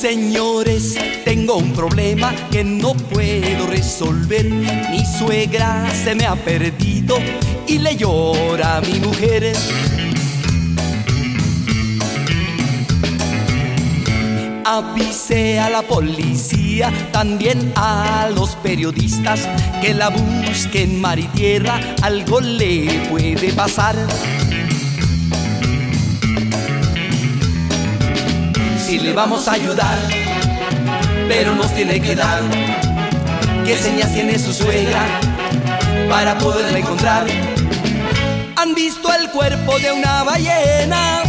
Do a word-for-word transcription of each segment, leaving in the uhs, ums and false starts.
Señores, tengo un problema que no puedo resolver. Mi suegra se me ha perdido y le llora a mi mujer. Avisé a la policía, también a los periodistas, que la busquen mar y tierra, algo le puede pasar. Si le vamos a ayudar, pero nos tiene que dar qué señas tiene su suegra para poderla encontrar. ¿Han visto el cuerpo de una ballena?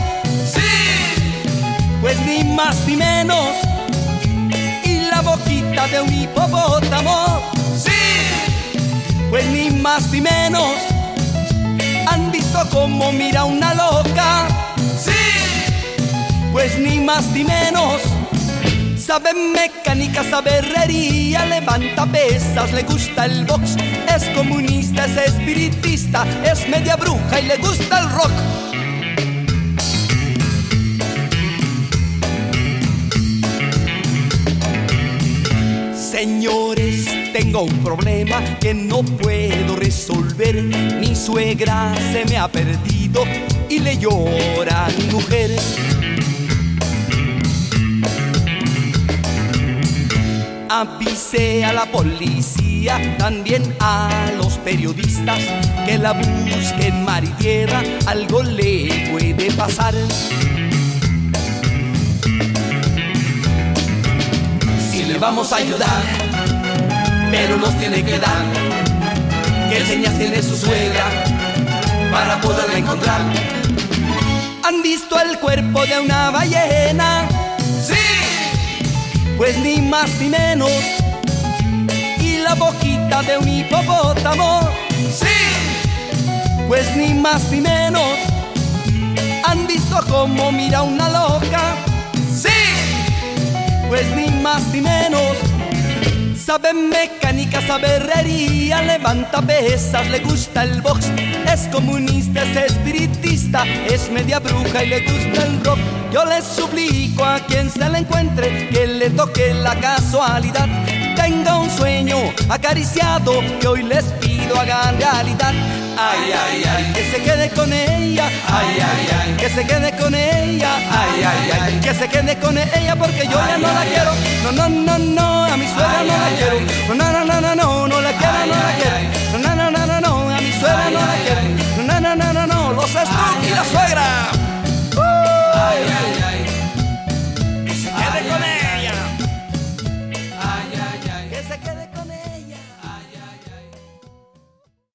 Pues ni más ni menos. ¿Y la boquita de un hipopótamo? Sí, pues ni más ni menos. ¿Han visto cómo mira una loca? Sí, pues ni más ni menos. Sabe mecánica, sabe herrería, levanta pesas, le gusta el box, es comunista, es espiritista, es media bruja y le gusta el rock. Señores, tengo un problema que no puedo resolver. Mi suegra se me ha perdido y le llora a mi mujer. Avisé a la policía, también a los periodistas, que la busquen mar y tierra, algo le puede pasar. Si le vamos a ayudar, pero nos tiene que dar qué señas tiene su suegra para poderla encontrar. ¿Han visto el cuerpo de una ballena? Sí, pues ni más ni menos. ¿Y la boquita de un hipopótamo? Sí, pues ni más ni menos. ¿Han visto cómo mira una loca? Sí, pues ni más ni menos. Sabe mecánica, sabe herrería, levanta pesas, le gusta el box, es comunista, es espiritista, es media bruja y le gusta el rock. Yo les suplico a quien se le encuentre que le toque la casualidad, tenga un sueño acariciado que hoy les pido hagan realidad. Ay, ay, ay, que se quede con ella. Ay, ay, ay, que se quede con ella. Ay, ay, ay, que se quede con ella porque yo ya no la quiero. No, no, no, no, a mi suegra no la quiero. No, no, no, no, no, no la quiero, no la quiero. No, no, no, no, no, a mi suegra no la quiero. No, no, no, no, no, los estoy y las